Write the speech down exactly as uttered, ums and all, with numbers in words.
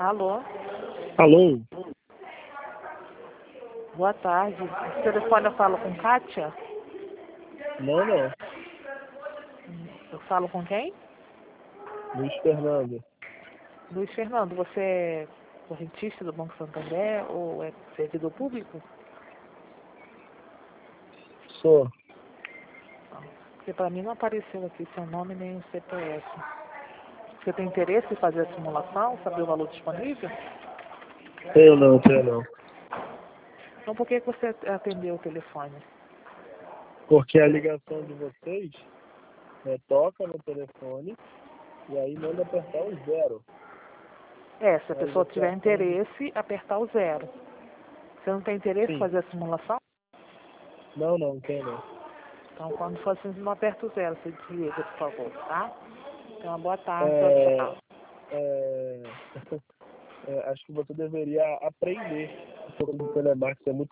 Alô? Alô? Boa tarde. Esse telefone eu falo com Kátia? Não, não. Eu falo com quem? Luiz Fernando. Luiz Fernando, você é correntista do Banco Santander ou é servidor público? Sou. Porque para mim não apareceu aqui seu nome nem o C P F. Você tem interesse em fazer a simulação, saber o valor disponível? Tenho não, tenho não. Então por que que você atendeu o telefone? Porque a ligação de vocês é, toca no telefone e aí manda apertar o zero. É, se a Aí pessoa você tiver atende. interesse, apertar o zero. Você não tem interesse em Sim. fazer a simulação? Não, não, tenho não. Então quando for assim, não aperta o zero, você desliga, por favor, tá? Então, uma boa tarde, tchau, É, tchau. é, é, acho que você deveria aprender um pouco do telemarketing. É muito